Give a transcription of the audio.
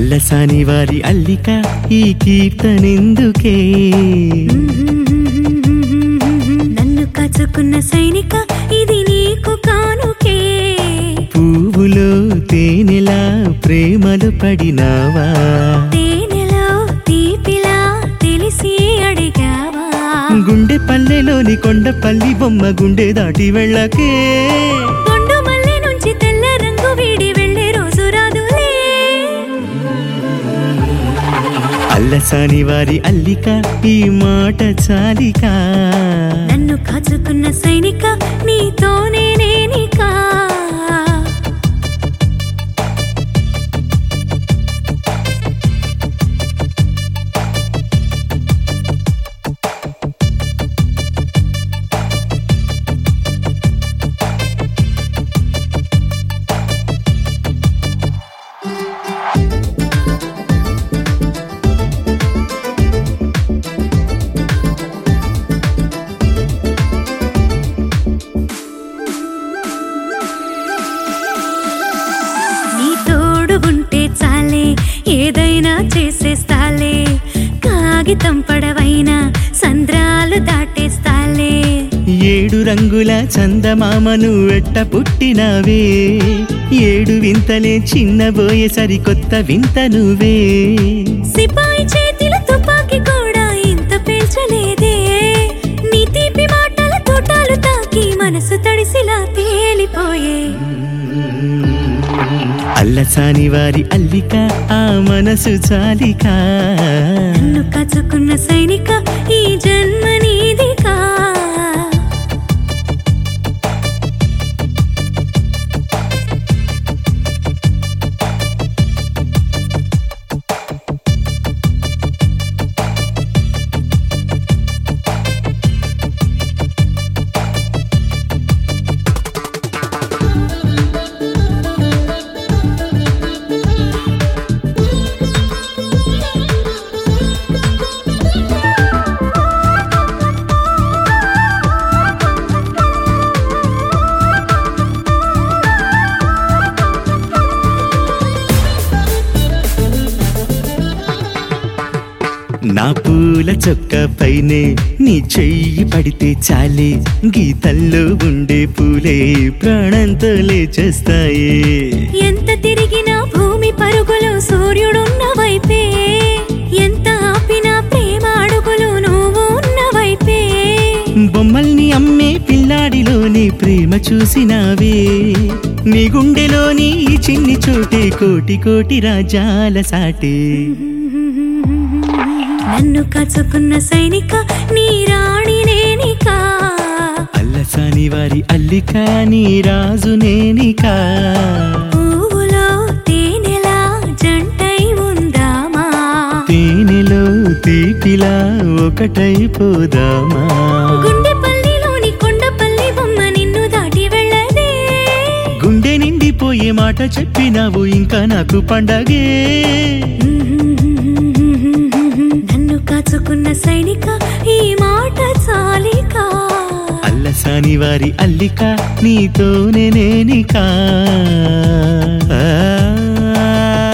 అల్లసాని వారి అల్లిక ఈ కీర్తనెందుకే నన్ను కాచుకున్న సైనిక ఇది నీకు కానుకే పువ్వులో తేనెలా ప్రేమలు పడినావా తేనెలో తీపిలా తెలిసి అడిగావా గుండె పల్లెలోని కొండపల్లి బొమ్మ గుండె దాటి వెళ్ళకే కొండు మల్లె నుంచి తెల్ల రంగు వీడి వెళ్ళే రోజు రాదులే అల్లసాని వారి అల్లిక ఈ మాట చాలిక నన్ను కాచుకున్న సైనిక నీతోనే నేనికా ఉంటే చాలే ఏదైనా చేసేస్తాలే కాగితం పడవైనా సంద్రాలు దాటేస్తాలే 7 రంగుల చందమామను వెట్ట పుట్టినవే 7 వింతలే చిన్నబోయే సరికొత్త వింత నువ్వే సిపాయి చేతిల తుపాకి కూడా ఇంత పేల్చలేదే నీ తీపి మాటల తోటాలు తాకి మనసు తడిసిలా తేలిపోయే అల్లసాని వారి అల్లిక ఆ మనసు చాలిక నన్ను కాచుకున్న సైనిక ఈ జన్మ నీదికా నా పూల చొక్క పైనే నీ చెయ్యి పడితే చాలే గీతల్లో ఉండే పూలే ప్రాణంతో లేచేస్తాయే ఎంత తిరిగినా భూమి పరుగులు సూర్యుడున్న వైపే ఎంత ఆపినా ప్రేమ అడుగులు నువ్వు ఉన్న వైపే బొమ్మల్ని అమ్మే పిల్లాడిలోని ప్రేమ చూసినావే నీ గుండెలోని ఈ చిన్ని చోటే కోటి కోటి రాజాల సాటే నన్ను కాచుకున్న సైనిక నీ రాణి నేనికా అల్లసాని వారి అల్లిక నీ రాజు నేనికా పువ్వులో తేనెలా జంటై ఉందామా తేనెలో తీపిలా ఒకటైపోదామా గుండె పల్లిలోని కొండపల్లి బొమ్మ నిన్ను దాటి వెళ్ళదే గుండె నిండిపోయే మాట చెప్పినావు ఇంకా నాకు పండగే నన్ను కాచుకున్న సైనిక ఈ మాట చాలిక అల్లసాని వారి అల్లిక నీతోనే నేనికా